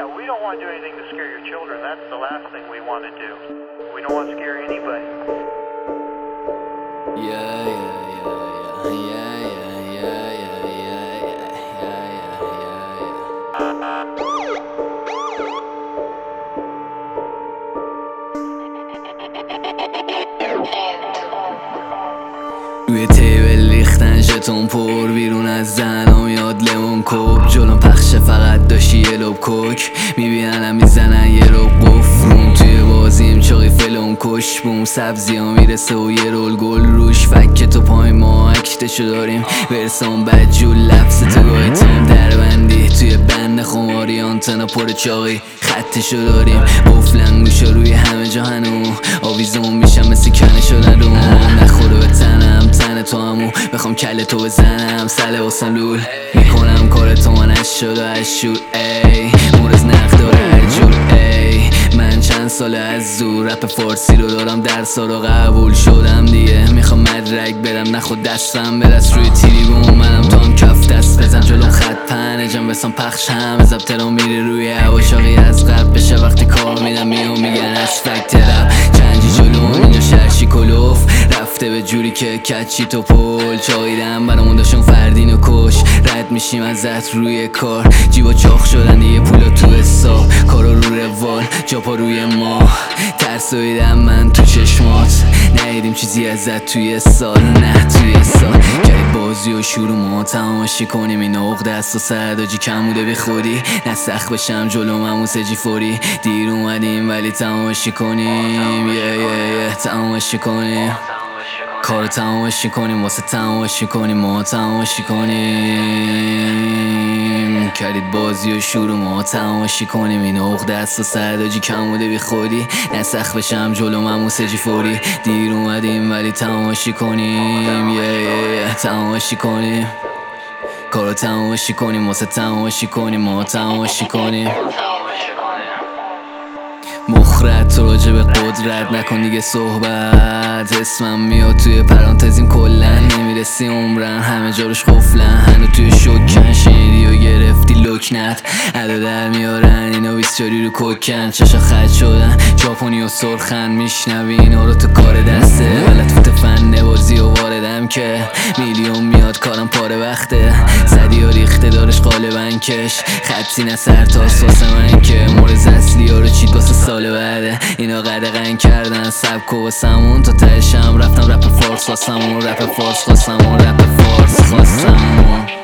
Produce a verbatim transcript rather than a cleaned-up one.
we don't want to do anything to scare your children. That's the last thing we want to do. We don't want to scare anybody. Yeah, yeah, yeah, yeah, yeah, yeah, yeah, yeah, yeah, yeah, yeah, yeah. روی تیبل ریختن ژتون پر بیرون از زنم میاد لیمون کوب جلوم پخشه فقط داشتی یه لب کوک میبیننم میزنن یه رو قفروم توی بازیم چاقی فلون کش بوم سبزی ها میرسه و یه رول گل روش فکه تو پای ما اکتشو داریم برسان بدجول لفظ تو گاهی تام دربندی توی بند خماری آنتنا پر چاقی خطشو داریم بفلن گوشا روی همه جا هنو آویزون میشم مثل کنه شدن رو نخوره به تنم تن تو همو بخوام کل تو بزنم سله واسم لول میکنم کار تو منش شد و از شور ای مورز نقد داره هر جور ای من چند سال از زور رپ فارسی رو دارم درسا رو قبول شدم دیگه میخوام مدرک برم نخود دستم برس روی تریبون منم تو هم کف دست بزن جلوم خط پنه جم بسام پخش هم زبطه رو میره روی هواشاقی از قبل بشه وقتی کار میدم میام میگن از فکت رپ چنجی جلوم اینجا شرشی کلوف رفته به جوری که کچی تو پل چاییدم برامون داشتم فردین و کش رد میشیم ازت روی کار جیبا چاخ شدن دیگه پولا تو حساب کارا رو روال جاپا روی ما ترسویدم من تو چشمات ندیدیم چیزی ازت توی سال نه توی سال کرد بازی و شروع ما تماشی کنیم این عقده است و سرداجی کم بوده بی خودی نسخ بشم جلو ممو سجی فوری دیر اومدیم ولی تماشی کنیم یه یه یه تماشی کنیم کار تماشی کنیم واسه تماشی کنیم ما تماشی کنیم کردید بازی و شروع ما تماشی کنیم این عقده است و سرداجی کم بوده بی خودی نسخ بشم جلو ممو سجی فوری دیر اومدیم ولی تماشی کنیم یه یه یه تماشی کنیم کار تماشی کنیم واسه تماشی کنیم ما تماشی کنیم مخرد تو راجع به قدرت نکن دیگه صحبت اسمم میاد توی پرانتزیم کلن نمیرسی عمرن همه جاروش قفلن هنو توی شکن شیری و گرفتی لکنت ادا در میارن اینا بیسچاری رو کوکن چشا خد شدن ژاپنی و سرخن میشنوی اینا رو تو کار دسته ولت فوت فن بازی و واردم که میلیون میاد کارم پاره وقته زدی و ریخته دارش قالبن کش خطی نه سرتاس واسه من که مورز اصلی ها رو چید واسه سال بعده اینا قدقن کردن سبک و واسمون تا تهشم رفتم رپ فارس واسمون رپ فارس خواستمون رپ فارس خواستمون